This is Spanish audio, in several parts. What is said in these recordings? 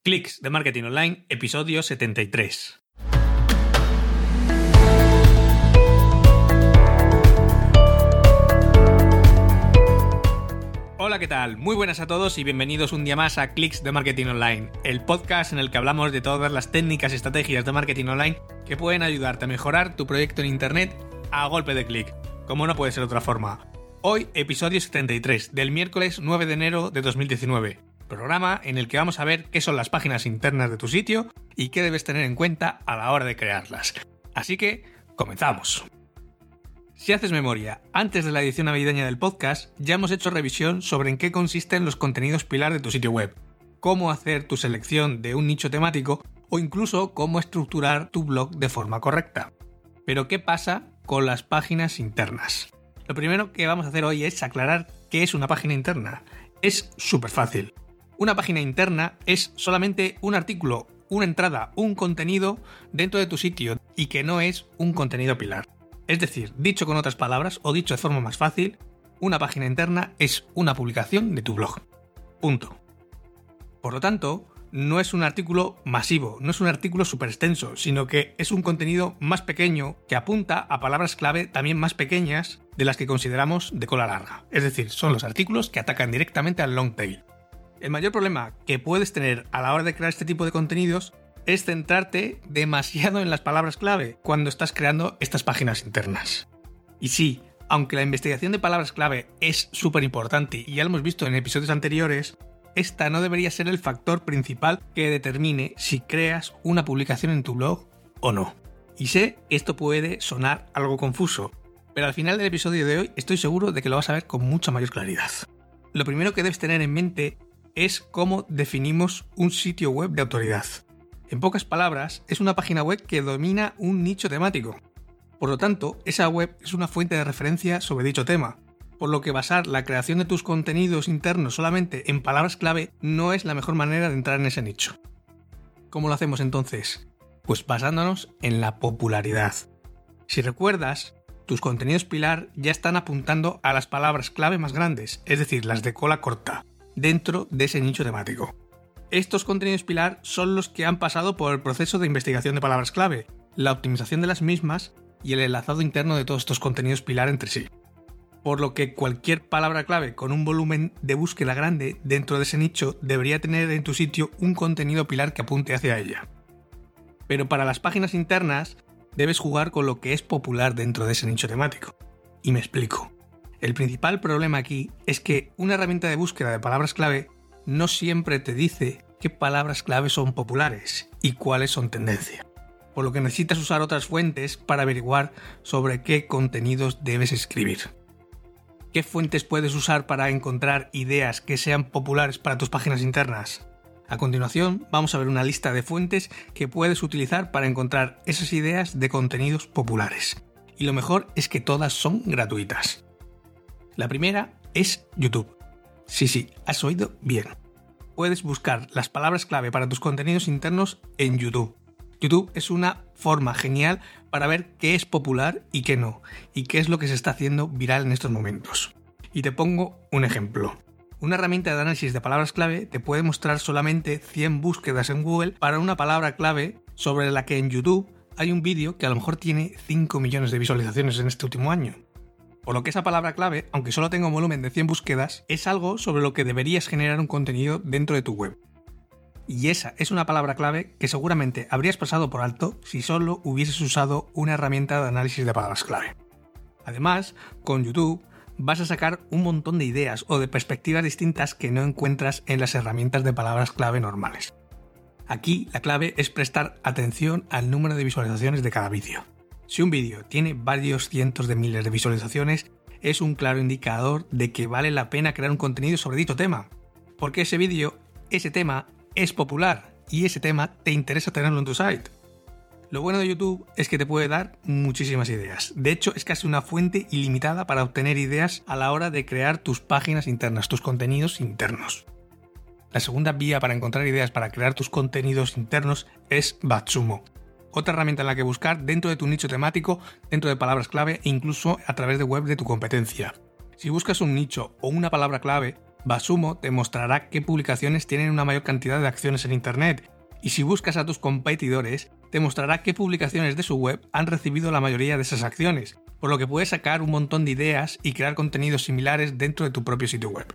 Clics de Marketing Online, episodio 73. Hola, ¿qué tal? Muy buenas a todos y bienvenidos un día más a Clics de Marketing Online, el podcast en el que hablamos de todas las técnicas y estrategias de marketing online que pueden ayudarte a mejorar tu proyecto en Internet a golpe de clic, como no puede ser de otra forma. Hoy, episodio 73, del miércoles 9 de enero de 2019. Programa en el que vamos a ver qué son las páginas internas de tu sitio y qué debes tener en cuenta a la hora de crearlas. Así que, comenzamos. Si haces memoria, antes de la edición navideña del podcast, ya hemos hecho revisión sobre en qué consisten los contenidos pilar de tu sitio web, cómo hacer tu selección de un nicho temático o incluso cómo estructurar tu blog de forma correcta. Pero ¿qué pasa con las páginas internas? Lo primero que vamos a hacer hoy es aclarar qué es una página interna. Es súper fácil. Una página interna es solamente un artículo, una entrada, un contenido dentro de tu sitio y que no es un contenido pilar. Es decir, dicho con otras palabras o dicho de forma más fácil, una página interna es una publicación de tu blog. Punto. Por lo tanto, no es un artículo masivo, no es un artículo súper extenso, sino que es un contenido más pequeño que apunta a palabras clave también más pequeñas de las que consideramos de cola larga. Es decir, son los artículos que atacan directamente al long tail. El mayor problema que puedes tener a la hora de crear este tipo de contenidos es centrarte demasiado en las palabras clave cuando estás creando estas páginas internas. Y sí, aunque la investigación de palabras clave es súper importante y ya lo hemos visto en episodios anteriores, esta no debería ser el factor principal que determine si creas una publicación en tu blog o no. Y sé que esto puede sonar algo confuso, pero al final del episodio de hoy estoy seguro de que lo vas a ver con mucha mayor claridad. Lo primero que debes tener en mente es cómo definimos un sitio web de autoridad. En pocas palabras, es una página web que domina un nicho temático. Por lo tanto, esa web es una fuente de referencia sobre dicho tema, por lo que basar la creación de tus contenidos internos solamente en palabras clave no es la mejor manera de entrar en ese nicho. ¿Cómo lo hacemos entonces? Pues basándonos en la popularidad. Si recuerdas, tus contenidos pilar ya están apuntando a las palabras clave más grandes, es decir, las de cola corta, dentro de ese nicho temático. Estos contenidos pilar son los que han pasado por el proceso de investigación de palabras clave, la optimización de las mismas y el enlazado interno de todos estos contenidos pilar entre sí. Por lo que cualquier palabra clave con un volumen de búsqueda grande dentro de ese nicho debería tener en tu sitio un contenido pilar que apunte hacia ella. Pero para las páginas internas debes jugar con lo que es popular dentro de ese nicho temático. Y me explico. El principal problema aquí es que una herramienta de búsqueda de palabras clave no siempre te dice qué palabras clave son populares y cuáles son tendencia, por lo que necesitas usar otras fuentes para averiguar sobre qué contenidos debes escribir. ¿Qué fuentes puedes usar para encontrar ideas que sean populares para tus páginas internas? A continuación, vamos a ver una lista de fuentes que puedes utilizar para encontrar esas ideas de contenidos populares. Y lo mejor es que todas son gratuitas. La primera es YouTube. Sí, has oído bien. Puedes buscar las palabras clave para tus contenidos internos en YouTube. YouTube es una forma genial para ver qué es popular y qué no, y qué es lo que se está haciendo viral en estos momentos. Y te pongo un ejemplo. Una herramienta de análisis de palabras clave te puede mostrar solamente 100 búsquedas en Google para una palabra clave sobre la que en YouTube hay un vídeo que a lo mejor tiene 5 millones de visualizaciones en este último año. Por lo que esa palabra clave, aunque solo tenga un volumen de 100 búsquedas, es algo sobre lo que deberías generar un contenido dentro de tu web. Y esa es una palabra clave que seguramente habrías pasado por alto si solo hubieses usado una herramienta de análisis de palabras clave. Además, con YouTube vas a sacar un montón de ideas o de perspectivas distintas que no encuentras en las herramientas de palabras clave normales. Aquí la clave es prestar atención al número de visualizaciones de cada vídeo. Si un vídeo tiene varios cientos de miles de visualizaciones, es un claro indicador de que vale la pena crear un contenido sobre dicho tema, porque ese vídeo, ese tema, es popular y ese tema te interesa tenerlo en tu site. Lo bueno de YouTube es que te puede dar muchísimas ideas. De hecho, es casi una fuente ilimitada para obtener ideas a la hora de crear tus páginas internas, tus contenidos internos. La segunda vía para encontrar ideas para crear tus contenidos internos es BuzzSumo. Otra herramienta en la que buscar dentro de tu nicho temático, dentro de palabras clave e incluso a través de web de tu competencia. Si buscas un nicho o una palabra clave, BuzzSumo te mostrará qué publicaciones tienen una mayor cantidad de acciones en Internet, y si buscas a tus competidores, te mostrará qué publicaciones de su web han recibido la mayoría de esas acciones, por lo que puedes sacar un montón de ideas y crear contenidos similares dentro de tu propio sitio web.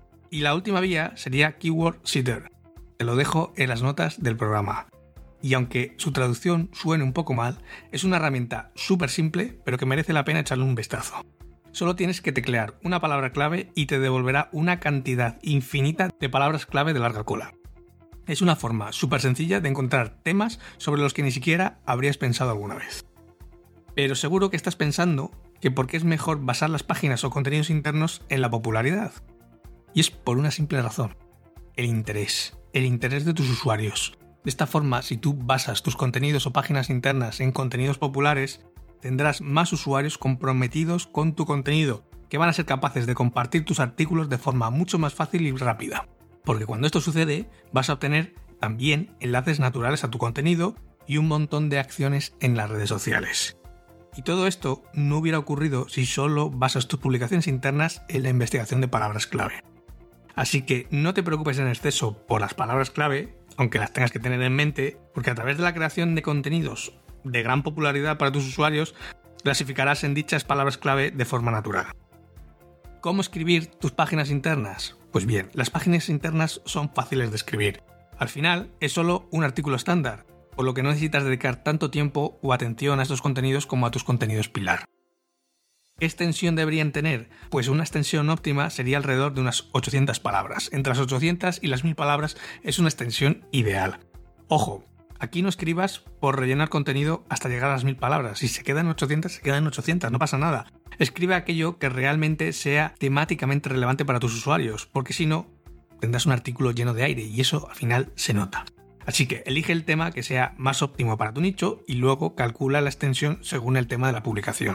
Y la última vía sería Keyword Seeder. Te lo dejo en las notas del programa. Y aunque su traducción suene un poco mal, es una herramienta súper simple, pero que merece la pena echarle un vistazo. Solo tienes que teclear una palabra clave y te devolverá una cantidad infinita de palabras clave de larga cola. Es una forma súper sencilla de encontrar temas sobre los que ni siquiera habrías pensado alguna vez. Pero seguro que estás pensando que por qué es mejor basar las páginas o contenidos internos en la popularidad. Y es por una simple razón: el interés de tus usuarios. De esta forma, si tú basas tus contenidos o páginas internas en contenidos populares, tendrás más usuarios comprometidos con tu contenido, que van a ser capaces de compartir tus artículos de forma mucho más fácil y rápida. Porque cuando esto sucede, vas a obtener también enlaces naturales a tu contenido y un montón de acciones en las redes sociales. Y todo esto no hubiera ocurrido si solo basas tus publicaciones internas en la investigación de palabras clave. Así que no te preocupes en exceso por las palabras clave, aunque las tengas que tener en mente, porque a través de la creación de contenidos de gran popularidad para tus usuarios, clasificarás en dichas palabras clave de forma natural. ¿Cómo escribir tus páginas internas? Pues bien, las páginas internas son fáciles de escribir. Al final, es solo un artículo estándar, por lo que no necesitas dedicar tanto tiempo o atención a estos contenidos como a tus contenidos pilar. ¿Qué extensión deberían tener? Pues una extensión óptima sería alrededor de unas 800 palabras. Entre las 800 y las 1000 palabras es una extensión ideal. Ojo, aquí no escribas por rellenar contenido hasta llegar a las 1000 palabras. Si se quedan 800, se quedan 800, no pasa nada. Escribe aquello que realmente sea temáticamente relevante para tus usuarios, porque si no, tendrás un artículo lleno de aire y eso al final se nota. Así que elige el tema que sea más óptimo para tu nicho y luego calcula la extensión según el tema de la publicación.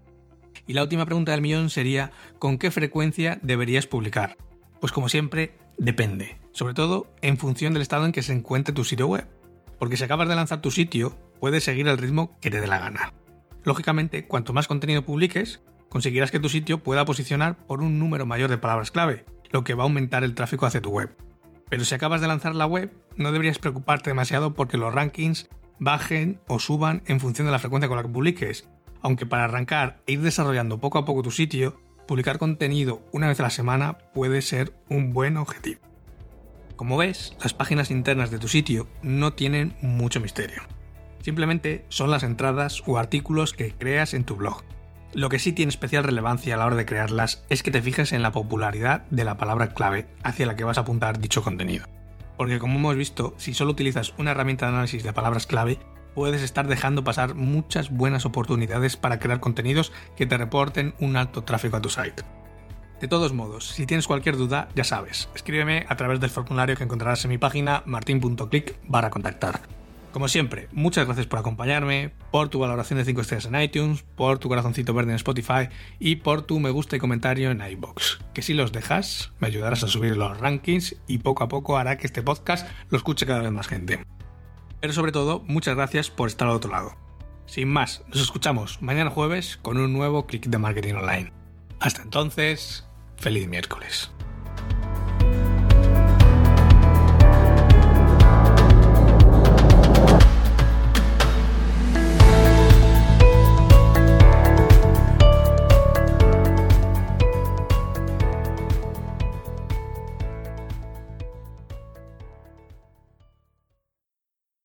Y la última pregunta del millón sería: ¿con qué frecuencia deberías publicar? Pues como siempre, depende, sobre todo en función del estado en que se encuentre tu sitio web. Porque si acabas de lanzar tu sitio, puedes seguir el ritmo que te dé la gana. Lógicamente, cuanto más contenido publiques, conseguirás que tu sitio pueda posicionar por un número mayor de palabras clave, lo que va a aumentar el tráfico hacia tu web. Pero si acabas de lanzar la web, no deberías preocuparte demasiado porque los rankings bajen o suban en función de la frecuencia con la que publiques. Aunque para arrancar e ir desarrollando poco a poco tu sitio, publicar contenido una vez a la semana puede ser un buen objetivo. Como ves, las páginas internas de tu sitio no tienen mucho misterio. Simplemente son las entradas o artículos que creas en tu blog. Lo que sí tiene especial relevancia a la hora de crearlas es que te fijes en la popularidad de la palabra clave hacia la que vas a apuntar dicho contenido. Porque como hemos visto, si solo utilizas una herramienta de análisis de palabras clave, puedes estar dejando pasar muchas buenas oportunidades para crear contenidos que te reporten un alto tráfico a tu site. De todos modos, si tienes cualquier duda, ya sabes, escríbeme a través del formulario que encontrarás en mi página martin.click/contactar. Como siempre, muchas gracias por acompañarme, por tu valoración de 5 estrellas en iTunes, por tu corazoncito verde en Spotify y por tu me gusta y comentario en iVoox. Que si los dejas, me ayudarás a subir los rankings y poco a poco hará que este podcast lo escuche cada vez más gente. Pero sobre todo, muchas gracias por estar al otro lado. Sin más, nos escuchamos mañana jueves con un nuevo Click de Marketing Online. Hasta entonces, feliz miércoles.